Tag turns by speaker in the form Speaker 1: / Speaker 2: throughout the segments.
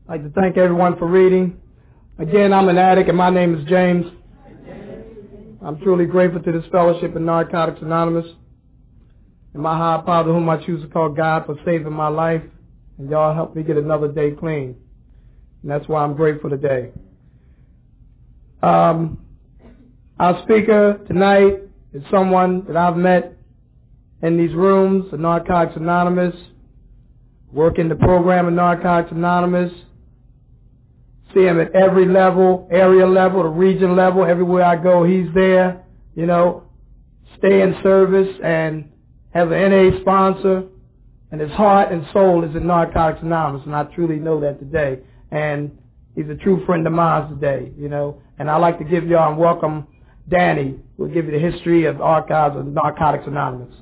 Speaker 1: I'd like to thank everyone for reading. Again, I'm an addict, and my name is James. I'm truly grateful to this fellowship in Narcotics Anonymous and my higher power, whom I choose to call God, for saving my life. And y'all helped me get another day clean. And that's why I'm grateful today. Our speaker tonight is someone that I've met in these rooms of Narcotics Anonymous, work in the program of Narcotics Anonymous, see him at every level, area level, the region level, everywhere I go, he's there, stay in service and have an NA sponsor, and his heart and soul is in Narcotics Anonymous, and I truly know that today. And he's a true friend of mine today, And I'd like to give y'all and welcome Danny, who will give you the history of the archives of Narcotics Anonymous.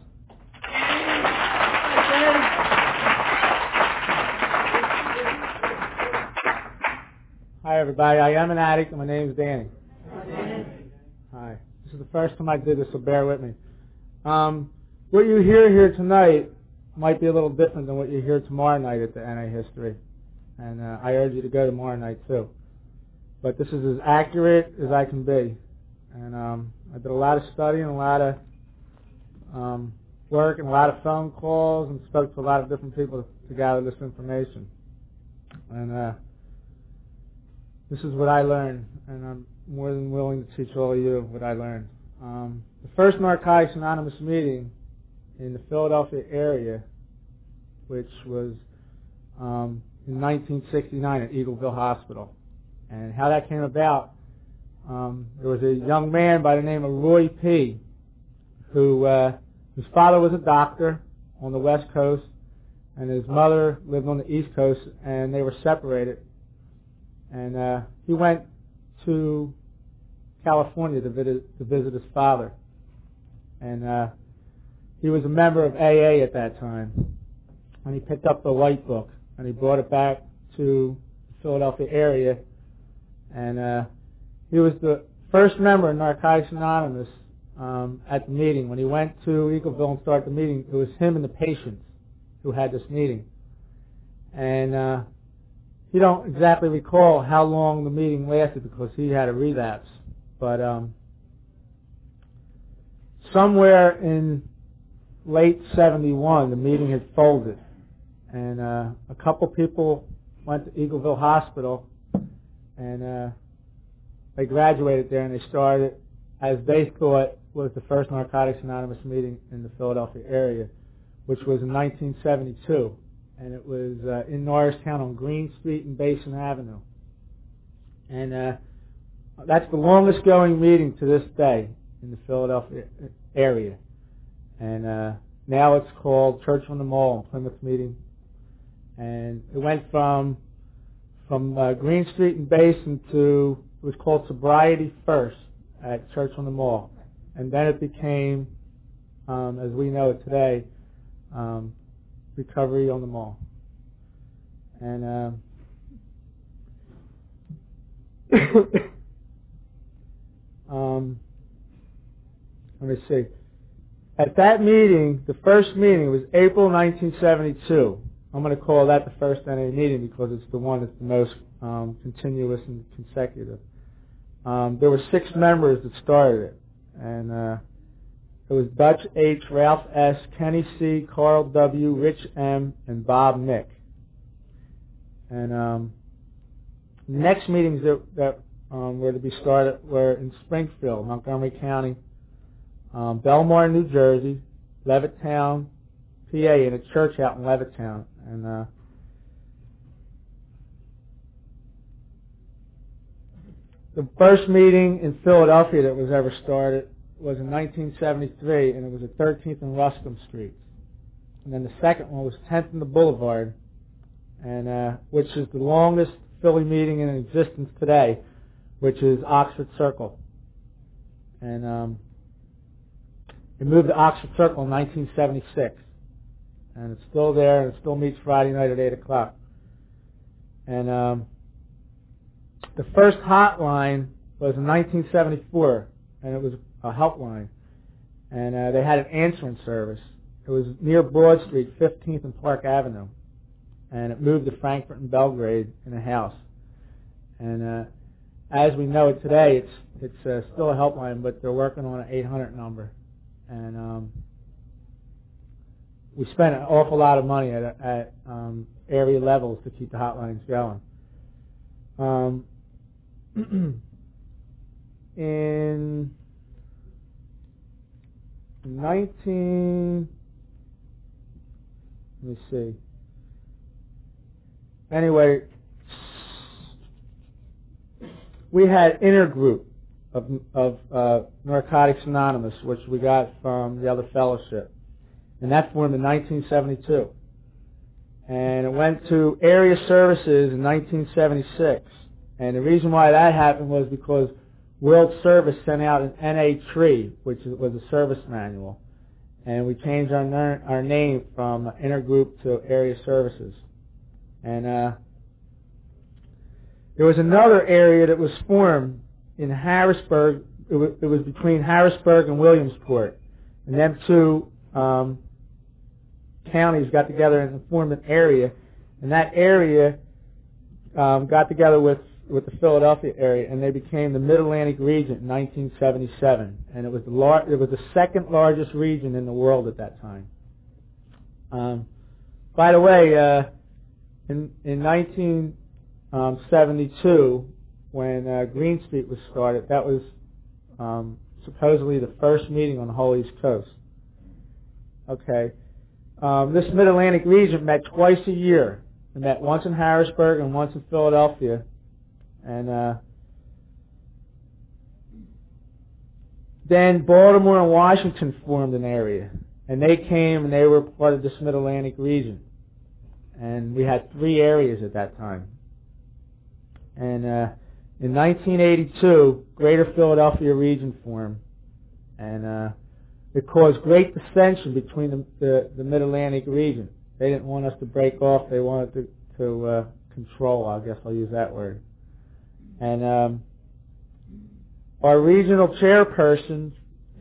Speaker 2: Hi, everybody. I am an addict, and my name is Danny. Hi. This is the first time I did this, so bear with me. What you hear here tonight might be a little different than what you hear tomorrow night at the NA History. And I urge you to go tomorrow night, too. But this is as accurate as I can be. And I did a lot of studying, a lot of work, and a lot of phone calls, and spoke to a lot of different people to gather this information. And this is what I learned, and I'm more than willing to teach all of you what I learned. The first Narcotics Anonymous meeting in the Philadelphia area, which was in 1969 at Eagleville Hospital. And how that came about, there was a young man by the name of Roy P., whose father was a doctor on the West Coast, and his mother lived on the East Coast, and they were separated. And he went to California to visit his father. And he was a member of AA at that time. And he picked up the White Book, and he brought it back to the Philadelphia area. And he was the first member of Narcotics Anonymous at the meeting. When he went to Eagleville and started the meeting, it was him and the patients who had this meeting. And he don't exactly recall how long the meeting lasted because he had a relapse. But somewhere in late 71, the meeting had folded. And a couple people went to Eagleville Hospital, and they graduated there, and they started, as they thought, was the first Narcotics Anonymous meeting in the Philadelphia area, which was in 1972. And it was in Norristown on Green Street and Basin Avenue. And that's the longest going meeting to this day in the Philadelphia area. And now it's called Church on the Mall in Plymouth Meeting. And it went from Green Street and Basin to, it was called Sobriety First at Church on the Mall. And then it became, as we know it today, Recovery on the Mall. And let me see. At that meeting, the first meeting was April 1972. I'm going to call that the first NA meeting because it's the one that's the most continuous and consecutive. There were 6 members that started it. And it was Dutch H., Ralph S., Kenny C., Carl W., Rich M., and Bob Nick. And next meetings that were to be started were in Springfield, Montgomery County, Belmar, New Jersey, Levittown, PA, and a church out in Levittown. And the first meeting in Philadelphia that was ever started was in 1973, and it was at 13th and Ruscombe Street. And then the second one was 10th and the Boulevard, and which is the longest Philly meeting in existence today, which is Oxford Circle. And it moved to Oxford Circle in 1976, and it's still there, and it still meets Friday night at 8 o'clock. And the first hotline was in 1974, and it was a helpline, and they had an answering service. It was near Broad Street, 15th and Park Avenue, and it moved to Frankfurt and Belgrade in a house. And as we know it today, it's still a helpline, but they're working on an 800 number. And we spent an awful lot of money at area levels to keep the hotlines going. In 19, let me see. Anyway, we had intergroup of Narcotics Anonymous, which we got from the other fellowship, and that formed in 1972. And it went to area services in 1976. And the reason why that happened was because World Service sent out an NA tree, which was a service manual, and we changed our name from intergroup to area services. And there was another area that was formed in Harrisburg. It was between Harrisburg and Williamsport, and them two counties got together and formed an area, and that area got together with the Philadelphia area, and they became the Mid-Atlantic region in 1977, and it was the second largest region in the world at that time. By the way, in 1972, when Green Street was started, that was supposedly the first meeting on the whole East Coast. Okay. This Mid-Atlantic region met twice a year. It met once in Harrisburg and once in Philadelphia. And then Baltimore and Washington formed an area. And they came and they were part of this Mid-Atlantic region. And we had 3 areas at that time. And in 1982, Greater Philadelphia region formed. And it caused great dissension between the Mid-Atlantic region. They didn't want us to break off. They wanted to control, I guess I'll use that word. And our regional chairperson,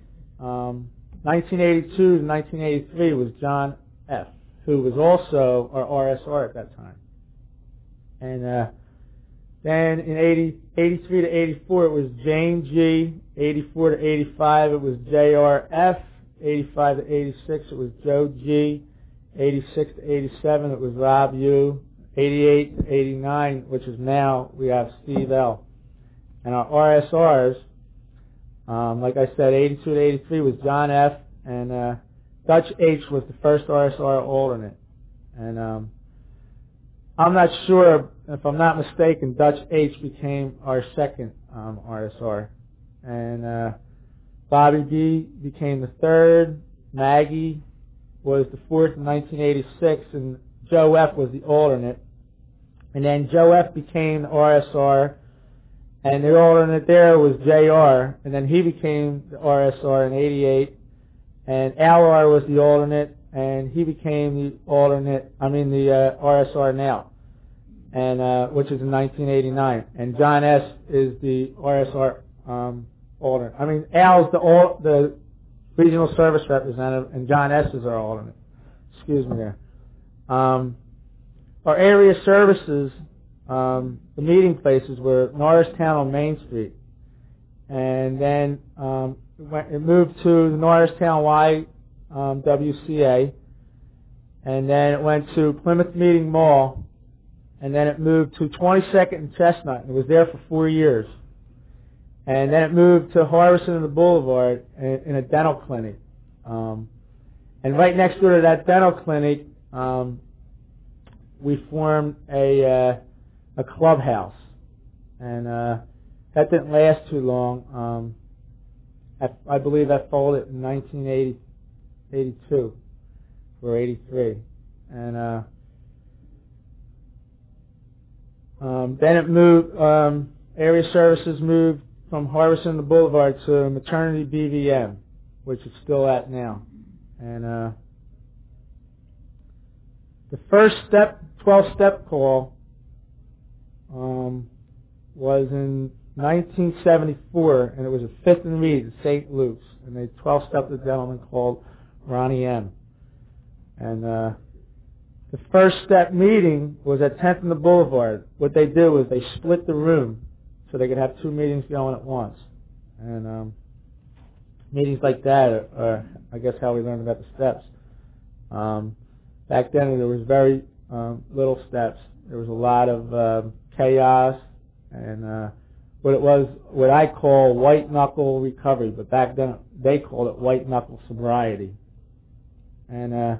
Speaker 2: 1982 to 1983, was John F., who was also our RSR at that time. And then in 83 to 84, it was Jane G. 84 to 85, it was JRF. 85 to 86, it was Joe G. 86 to 87, it was Rob U. 88 to 89, which is now, we have Steve L. And our RSRs, like I said, 82 to 83 was John F. And Dutch H was the first RSR alternate. And I'm not sure, if I'm not mistaken, Dutch H became our second RSR. And Bobby B became the third. Maggie was the fourth in 1986, and Joe F. was the alternate. And then Joe F. became the RSR, and the alternate there was JR, and then he became the RSR in 88, and Al-R was the alternate, and he became the RSR now, and which is in 1989. And John S. is the RSR alternate. I mean, Al's the regional service representative, and John S. is our alternate. Excuse me there. Our area services, the meeting places were Norristown on Main Street. And then it moved to the Norristown YWCA. And then it went to Plymouth Meeting Mall. And then it moved to 22nd and Chestnut. And it was there for 4 years. And then it moved to Harrison and the Boulevard in a dental clinic. And right next door to that dental clinic, we formed a clubhouse, and that didn't last too long. I believe that folded in 1982 or 83, and then it moved. Area services moved from Harrison to Boulevard to Maternity BVM, which it's still at now, and the first 12-step call was in 1974, and it was a Fifth and Reed at St. Luke's, and they 12-stepped a gentleman called Ronnie M. And The first step meeting was at 10th and the Boulevard. What they did was they split the room so they could have two meetings going at once. And meetings like that are, I guess, how we learned about the steps. Back then, there was very little steps. There was a lot of chaos and what I call white knuckle recovery, but back then they called it white knuckle sobriety. And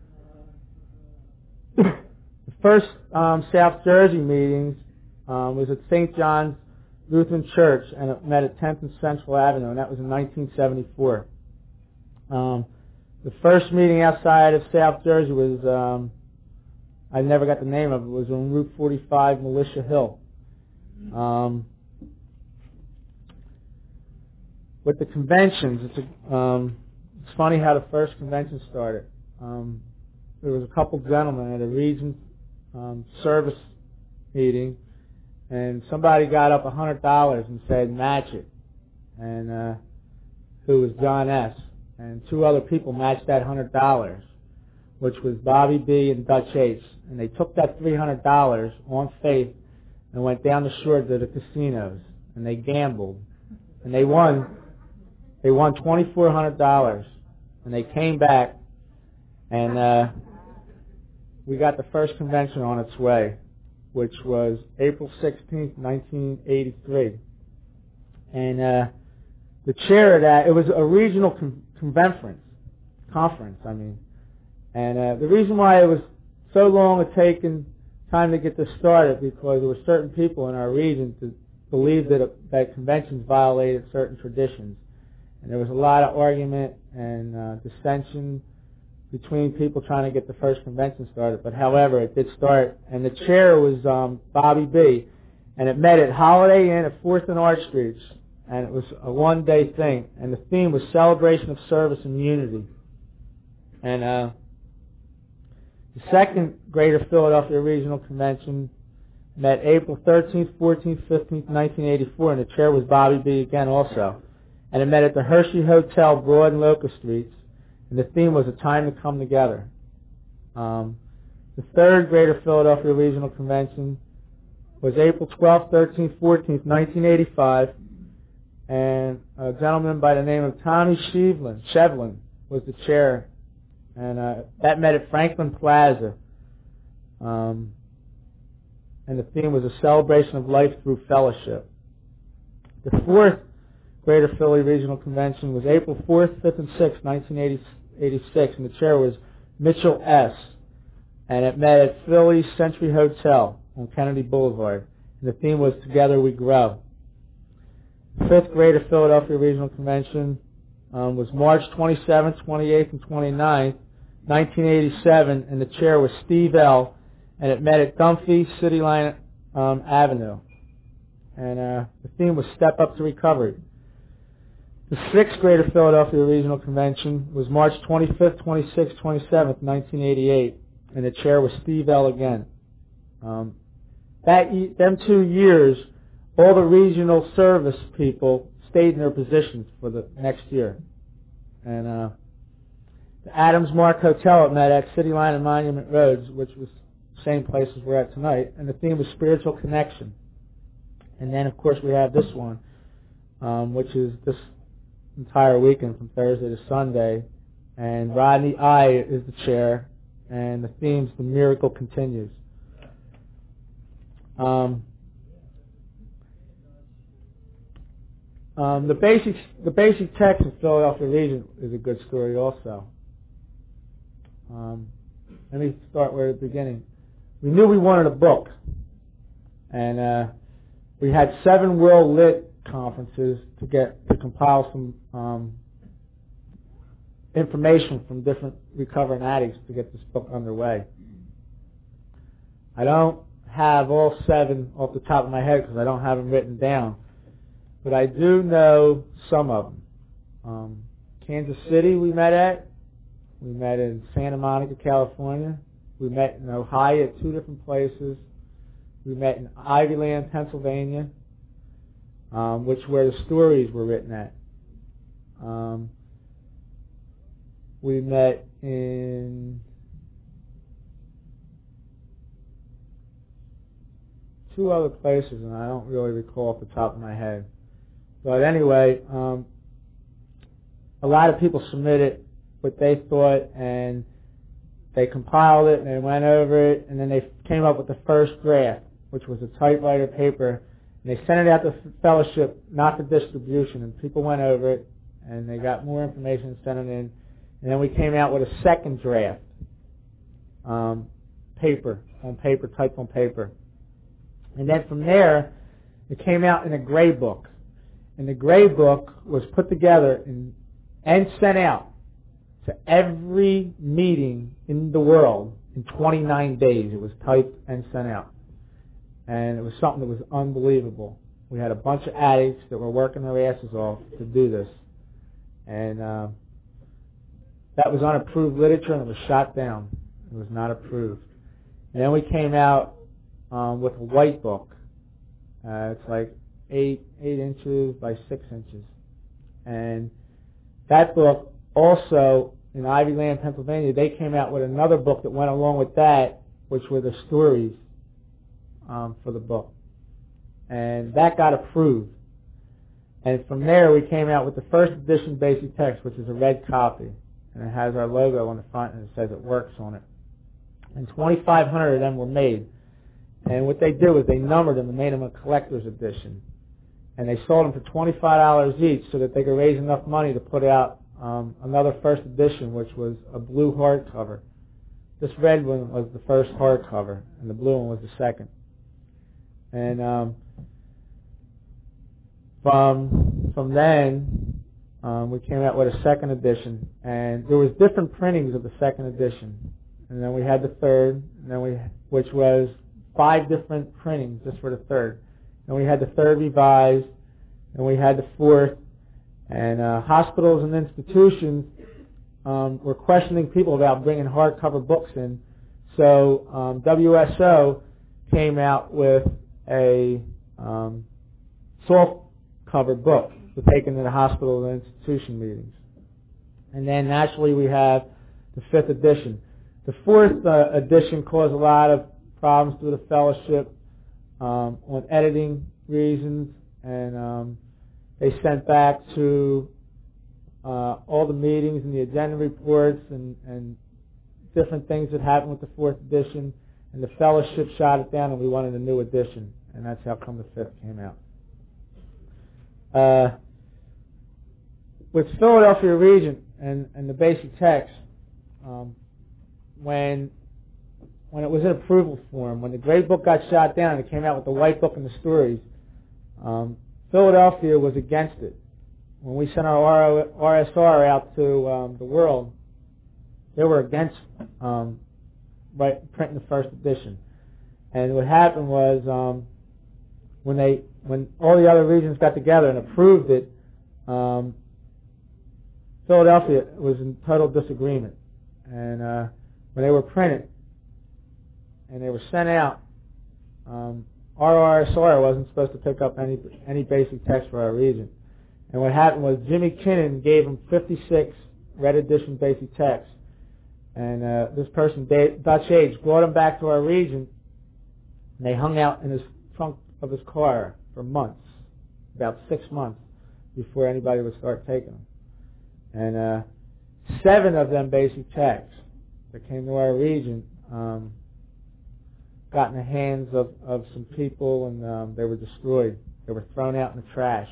Speaker 2: the first South Jersey meetings was at St. John's Lutheran Church, and it met at 10th and Central Avenue, and that was in 1974. The first meeting outside of South Jersey was, I never got the name of it, was on Route 45, Militia Hill. With the conventions, it's funny how the first convention started. There was a couple gentlemen at a region service meeting, and somebody got up $100 and said, match it, and who was John S., and two other people matched that $100, which was Bobby B. and Dutch Ace, and they took that $300 on faith and went down the shore to the casinos, and they gambled, and they won $2,400, and they came back, and we got the first convention on its way, which was April 16th, 1983. And the chair of that, it was a regional conference, I mean. And the reason why it was so long it taken time to get this started, because there were certain people in our region that believed that conventions violated certain traditions. And there was a lot of argument and dissension between people trying to get the first convention started. But however, it did start, and the chair was Bobby B. And it met at Holiday Inn at 4th and Arch Streets, and it was a one-day thing. And the theme was celebration of service and unity. And the second Greater Philadelphia Regional Convention met April 13th, 14th, 15th, 1984, and the chair was Bobby B. again also. And it met at the Hershey Hotel, Broad and Locust Streets, and the theme was a time to come together. The third Greater Philadelphia Regional Convention was April 12th, 13th, 14th, 1985, and a gentleman by the name of Tommy Shevlin was the chair, and that met at Franklin Plaza, and the theme was a celebration of life through fellowship. The fourth Greater Philly Regional Convention was April 4th, 5th, and 6th, 1986, and the chair was Mitchell S., and it met at Philly Century Hotel on Kennedy Boulevard, and the theme was Together We Grow. The fifth Greater Philadelphia Regional Convention was March 27th, 28th, and 29th, 1987, and the chair was Steve L., and it met at Dunphy City Line Avenue, and the theme was Step Up to Recovery. The sixth Greater Philadelphia Regional Convention was March 25th, 26th, 27th, 1988, and the chair was Steve L. again. Them 2 years, all the regional service people stayed in their positions for the next year. And the Adams Mark Hotel met at City Line and Monument Roads, which was the same place as we're at tonight, and the theme was Spiritual Connection. And then, of course, we have this one, which is this entire weekend from Thursday to Sunday, and Rodney I. is the chair, and the theme's The Miracle Continues. The basic text of Philadelphia Region is a good story also. Let me start where at the beginning. We knew we wanted a book, and we had 7 World Lit conferences to compile some information from different recovering addicts to get this book underway. I don't have all 7 off the top of my head because I don't have them written down, but I do know some of them. Kansas City we met at. We met in Santa Monica, California. We met in Ohio at 2 different places. We met in Ivyland, Pennsylvania, where the stories were written at. We met in two other places, and I don't really recall off the top of my head. But anyway, a lot of people submitted what they thought, and they compiled it, and they went over it, and then they came up with the first draft, which was a typewriter paper, and they sent it out to fellowship, not for distribution, and people went over it, and they got more information and sent it in, and then we came out with a second draft, typed on paper. And then from there, it came out in a gray book. And the gray book was put together and sent out to every meeting in the world in 29 days. It was typed and sent out. And it was something that was unbelievable. We had a bunch of addicts that were working their asses off to do this. And that was unapproved literature, and it was shot down. It was not approved. And then we came out with a white book. It's like 8 inches by 6 inches. And that book also, in Ivyland, Pennsylvania, they came out with another book that went along with that, which were the stories for the book. And that got approved. And from there, we came out with the first edition basic text, which is a red copy. And it has our logo on the front, and it says it works on it. And 2,500 of them were made. And what they did was they numbered them and made them a collector's edition. And they sold them for $25 each so that they could raise enough money to put out another first edition, which was a blue hardcover. This red one was the first hardcover, and the blue one was the second. And from then, we came out with a second edition, and there was different printings of the second edition. And then we had the third, and then which was 5 different printings just for the third. And we had the third revised, and we had the fourth. And hospitals and institutions were questioning people about bringing hardcover books in. So WSO came out with a soft cover book to take into the hospital and institution meetings. And then naturally we have the 5th edition. The 4th edition caused a lot of problems through the fellowship on editing reasons, and they sent back to all the meetings and the agenda reports and different things that happened with the 4th edition, and the fellowship shot it down, and we wanted a new edition, and that's how come the 5th came out. With Philadelphia Regent and the basic text, when it was in approval form, when the gray book got shot down and it came out with the white book and the stories, Philadelphia was against it. When we sent our RSR out to the world, they were against printing the first edition. And what happened was when all the other regions got together and approved it, Philadelphia was in total disagreement. And when they were printed and they were sent out, our RSR wasn't supposed to pick up any basic text for our region. And what happened was Jimmy Kinnan gave him 56 red edition basic texts. And this person, Dutch Age, brought them back to our region, and they hung out in his trunk of his car for months, about 6 months, before anybody would start taking them. And 7 of them basic texts that came to our region got in the hands of some people, and they were destroyed. They were thrown out in the trash.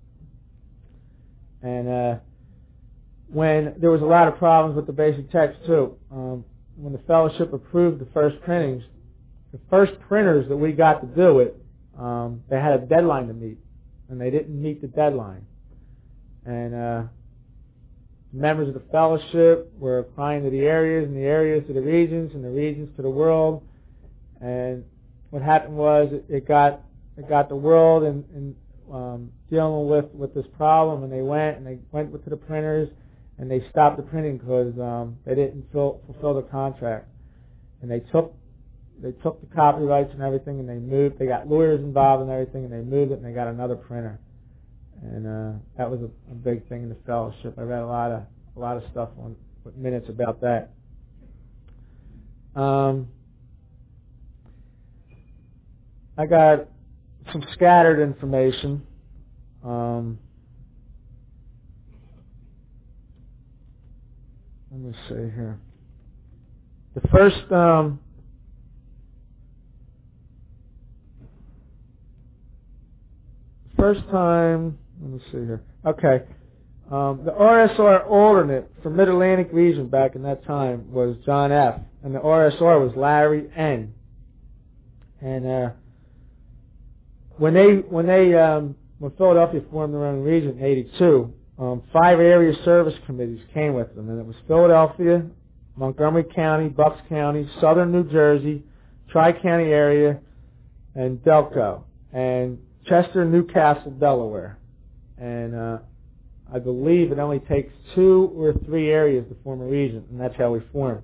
Speaker 2: And when there was a lot of problems with the basic text too, when the fellowship approved the first printings, the first printers that we got to do it, they had a deadline to meet, and they didn't meet the deadline. And members of the fellowship were applying to the areas, and the areas to the regions, and the regions to the world. And what happened was it got the world and dealing with this problem, and they went to the printers, and they stopped the printing because they didn't fulfill the contract. And they took the copyrights and everything, and they moved. They got lawyers involved and everything, and they moved it, and they got another printer. And that was a big thing in the fellowship. I read a lot of stuff with minutes about that. I got some scattered information. Let me see here. The first time, let me see here. Okay. The RSR alternate for Mid-Atlantic region back in that time was John F. And the RSR was Larry N. And when Philadelphia formed their own region in '82, 5 area service committees came with them, and it was Philadelphia, Montgomery County, Bucks County, Southern New Jersey, Tri-County area, and Delco, and Chester, Newcastle, Delaware. And I believe it only takes 2 or 3 areas to form a region, and that's how we formed.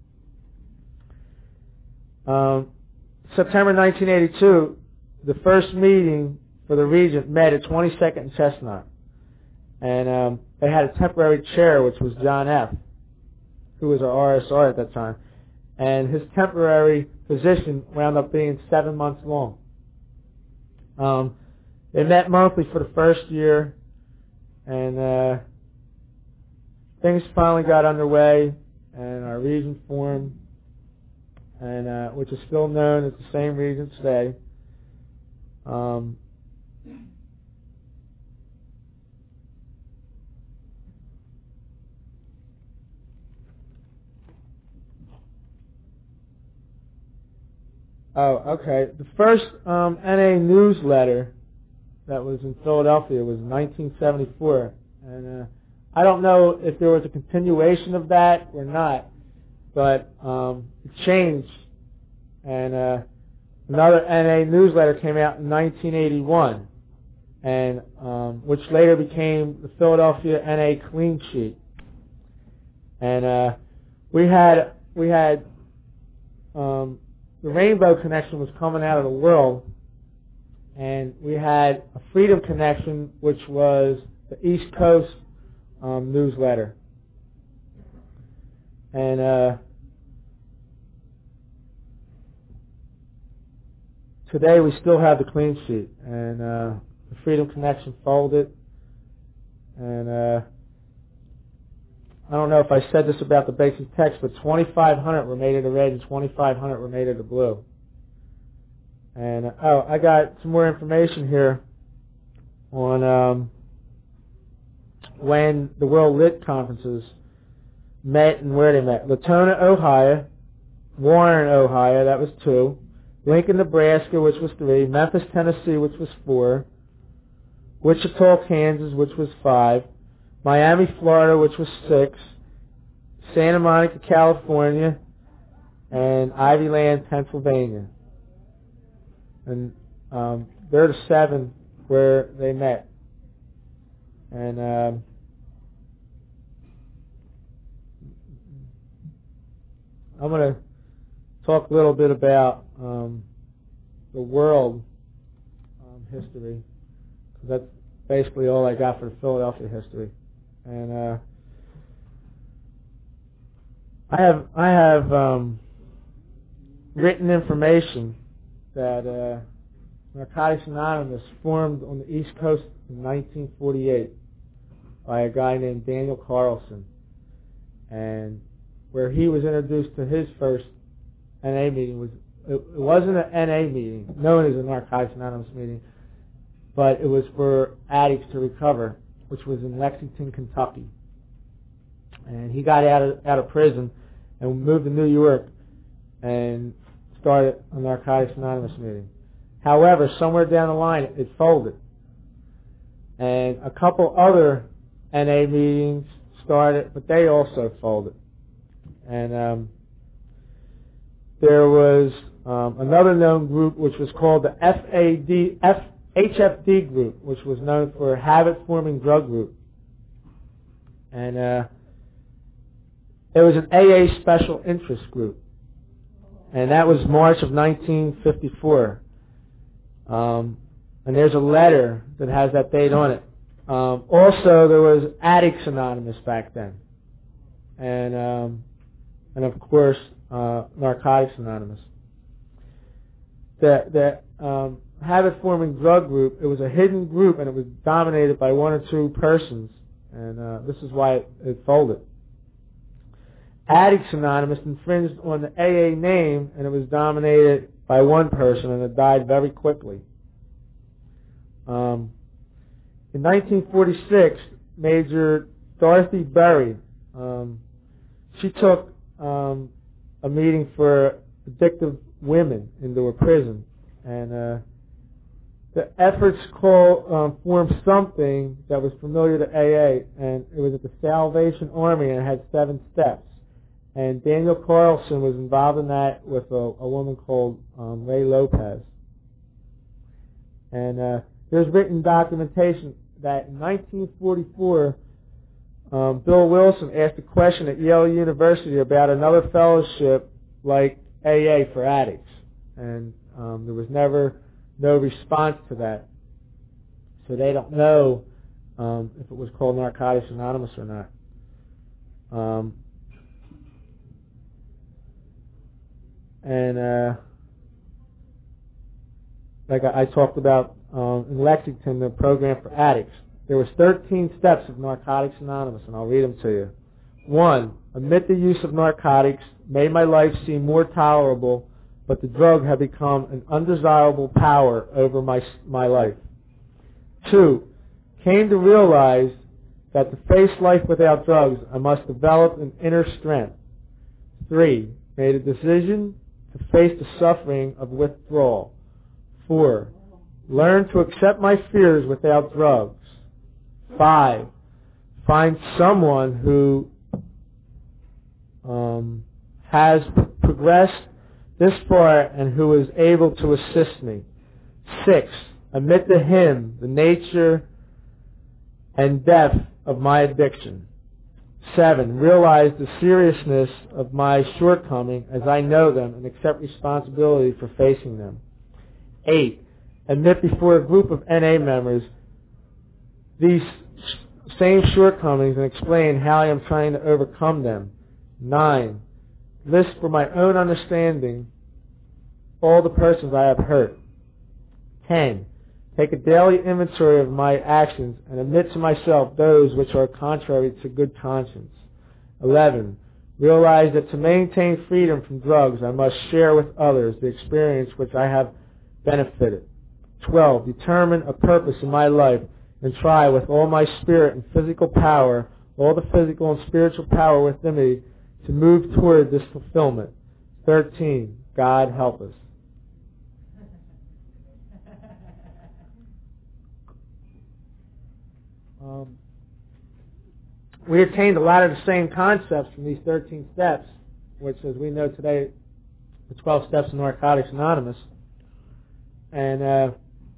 Speaker 2: September 1982, the first meeting for the region met at 22nd and Chestnut. And they had a temporary chair, which was John F., who was our RSR at that time. And his temporary position wound up being 7 months long. They met monthly for the first year, and things finally got underway, and our region formed, and which is still known as the same region today. Oh, okay. The first NA newsletter that was in Philadelphia was in 1974, and I don't know if there was a continuation of that or not, but it changed, and another NA newsletter came out in 1981, and which later became the Philadelphia NA Clean Sheet, and we had the Rainbow Connection was coming out of the world, and we had a Freedom Connection, which was the East Coast newsletter. And today we still have the Clean Sheet, and the Freedom Connection folded, and I don't know if I said this about the basic text, but 2,500 were made of the red and 2,500 were made of the blue. And I got some more information here on when the World Lit Conferences met and where they met. Latona, Ohio, Warren, Ohio, that was 2. Lincoln, Nebraska, which was 3. Memphis, Tennessee, which was 4. Wichita, Kansas, which was 5. Miami, Florida, which was 6. Santa Monica, California, and Ivyland, Pennsylvania. And they're the 7 where they met. And I'm going to talk a little bit about the world history, because that's basically all I got for the Philadelphia history. And I have written information that Narcotics Anonymous formed on the East Coast in 1948 by a guy named Daniel Carlson, and where he was introduced to his first NA meeting. It wasn't an NA meeting, known as a Narcotics Anonymous meeting, but it was for addicts to recover, which was in Lexington, Kentucky. And he got out of prison and moved to New York and started a Narcotics Anonymous meeting. However, somewhere down the line, it folded. And a couple other NA meetings started, but they also folded. And there was another known group, which was called the HFD group, which was known for habit-forming drug group. And it was an AA special interest group. And that was March of 1954. And there's a letter that has that date on it. Also, there was Addicts Anonymous back then. And of course, Narcotics Anonymous. The habit-forming drug group. It was a hidden group, and it was dominated by one or two persons, and this is why it folded. Addicts Anonymous infringed on the AA name, and it was dominated by one person, and it died very quickly. In 1946, Major Dorothy Berry, she took a meeting for addictive women into a prison, and the efforts formed something that was familiar to AA, and it was at the Salvation Army, and it had 7 steps. And Daniel Carlson was involved in that with a woman called Ray Lopez. And there's written documentation that in 1944, Bill Wilson asked a question at Yale University about another fellowship like AA for addicts. And there was never no response to that. So they don't know if it was called Narcotics Anonymous or not. Like I talked about in Lexington, the program for addicts, there was 13 steps of Narcotics Anonymous, and I'll read them to you. 1, admit the use of narcotics made my life seem more tolerable, but the drug had become an undesirable power over my life. 2, came to realize that to face life without drugs, I must develop an inner strength. 3, made a decision to face the suffering of withdrawal. 4, learn to accept my fears without drugs. 5, find someone who has progressed this far and who is able to assist me. 6, admit to him the nature and depth of my addiction. 7, realize the seriousness of my shortcoming as I know them and accept responsibility for facing them. 8, admit before a group of NA members these same shortcomings and explain how I am trying to overcome them. 9, list for my own understanding all the persons I have hurt. 10, take a daily inventory of my actions and admit to myself those which are contrary to good conscience. 11, realize that to maintain freedom from drugs, I must share with others the experience which I have benefited. 12, determine a purpose in my life and try with all my spirit and physical power, all the physical and spiritual power within me, to move toward this fulfillment. 13, God help us. We attained a lot of the same concepts from these 13 steps, which, as we know today, the 12 steps of Narcotics Anonymous. And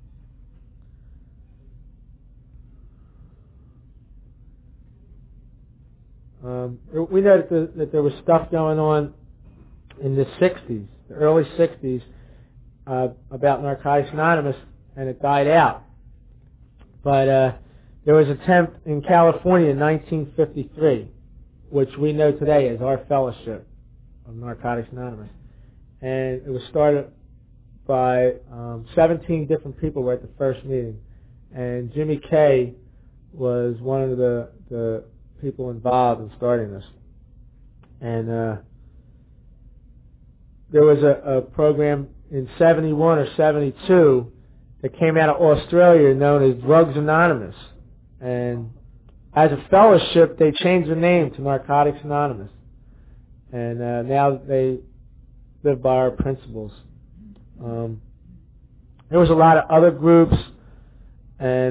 Speaker 2: we know that there was stuff going on in the 60s, the early 60s, about Narcotics Anonymous, and it died out. But there was an attempt in California in 1953, which we know today as our fellowship of Narcotics Anonymous. And it was started by 17 different people were at the first meeting. And Jimmy Kay was one of the people involved in starting this. And there was a program in 71 or 72 that came out of Australia known as Drugs Anonymous. And as a fellowship, they changed the name to Narcotics Anonymous. And now they live by our principles. There was a lot of other groups, and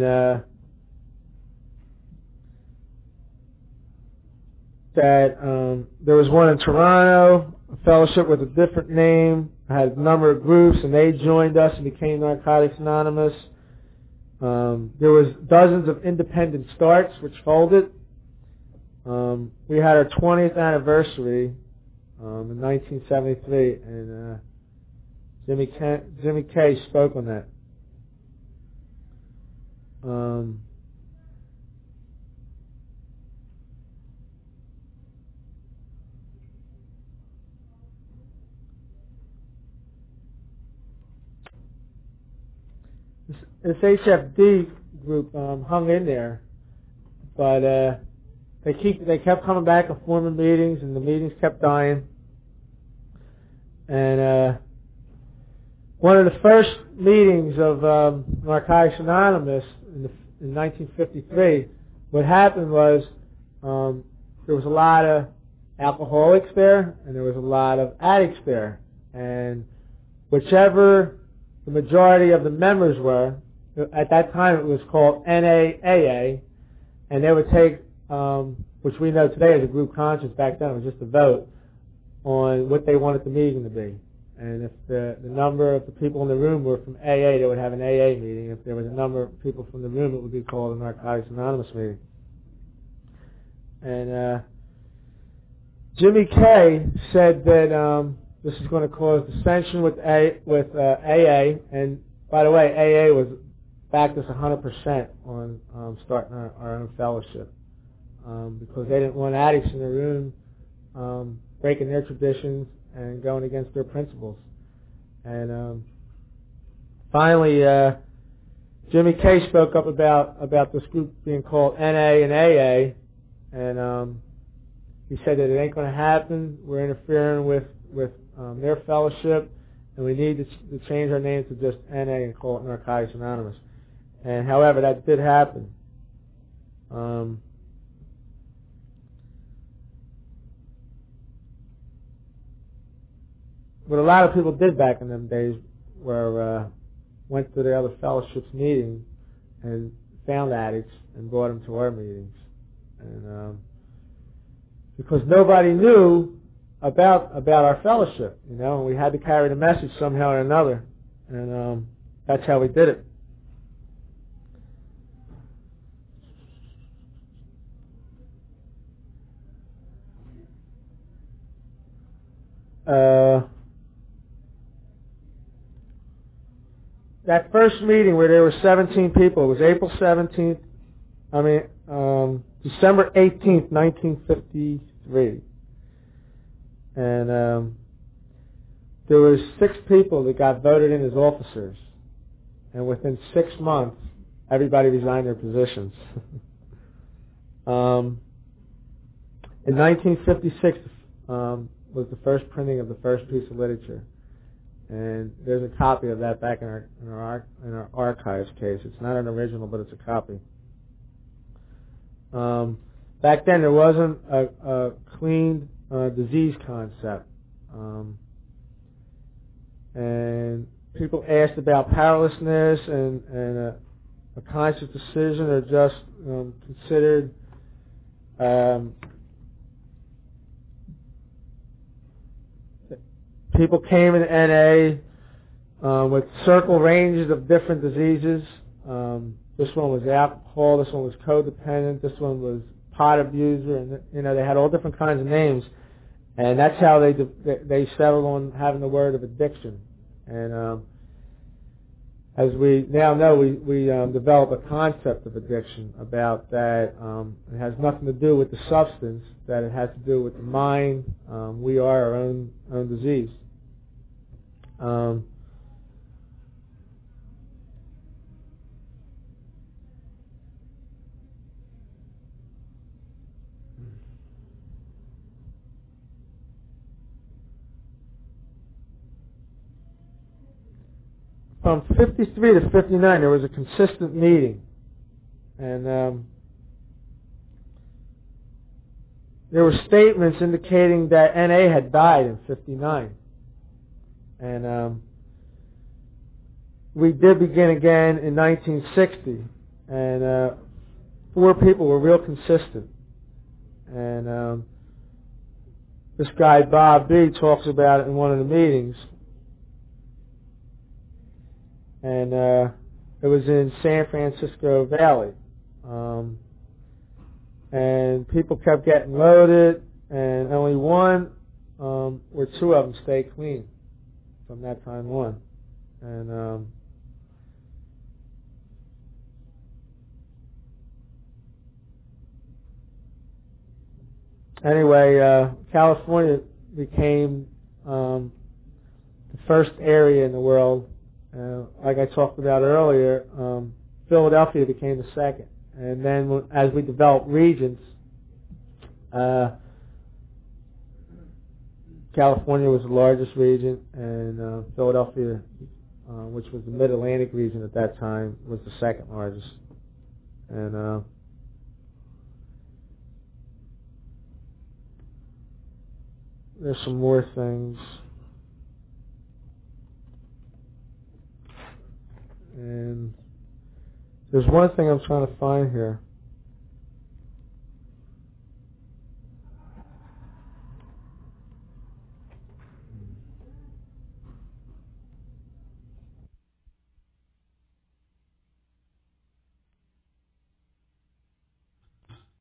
Speaker 2: there was one in Toronto, a fellowship with a different name. I had a number of groups, and they joined us and became Narcotics Anonymous. There was dozens of independent starts, which folded. We had our 20th anniversary in 1973, and Jimmy Kay spoke on that. this HFD group hung in there, but they kept coming back and forming meetings, and the meetings kept dying. And one of the first meetings of Narcotics Anonymous in 1953, what happened was there was a lot of alcoholics there, and there was a lot of addicts there, and whichever the majority of the members were, at that time it was called NAAA, and they would take, which we know today as a group conscience, back then it was just a vote on what they wanted the meeting to be. And if the number of the people in the room were from AA, they would have an AA meeting. If there was a number of people from the room, it would be called a Narcotics Anonymous meeting. And Jimmy Kay said that this is going to cause dissension with AA. And by the way, AA was backed us 100% on starting our own fellowship because they didn't want addicts in the room breaking their traditions and going against their principles. And finally, Jimmy Kay spoke up about this group being called NA and AA, and he said that it ain't going to happen. We're interfering with their fellowship, and we need to change our name to just NA and call it Narcotics Anonymous. And however, that did happen. What a lot of people did back in them days were went to the other fellowships meeting and found addicts and brought them to our meetings, and because nobody knew about our fellowship, and we had to carry the message somehow or another, and that's how we did it. That first meeting where there were 17 people, it was April 17th, December 18th, 1953. And there was 6 people that got voted in as officers. And within 6 months, everybody resigned their positions. In 1956 was the first printing of the first piece of literature. And there's a copy of that back in our archives case. It's not an original, but it's a copy. Back then, there wasn't a clean disease concept, and people asked about powerlessness and a conscious decision, or just considered people came in NA with circle ranges of different diseases. This one was alcohol, this one was codependent, this one was pot abuser, and they had all different kinds of names. And that's how they settled on having the word of addiction. And as we now know, we develop a concept of addiction about that. It has nothing to do with the substance, that it has to do with the mind. We are our own disease. From 53 to 59, there was a consistent meeting, and there were statements indicating that NA had died in 59. And we did begin again in 1960, and 4 people were real consistent. And this guy, Bob B., talks about it in one of the meetings. And it was in San Francisco Valley. And people kept getting loaded, and only one or 2 of them stayed clean from that time on. And anyway, California became the first area in the world Like I talked about earlier, Philadelphia became the second. And then as we developed regions, California was the largest region, and Philadelphia, which was the Mid-Atlantic region at that time, was the second largest. And there's some more things. And there's one thing I'm trying to find here.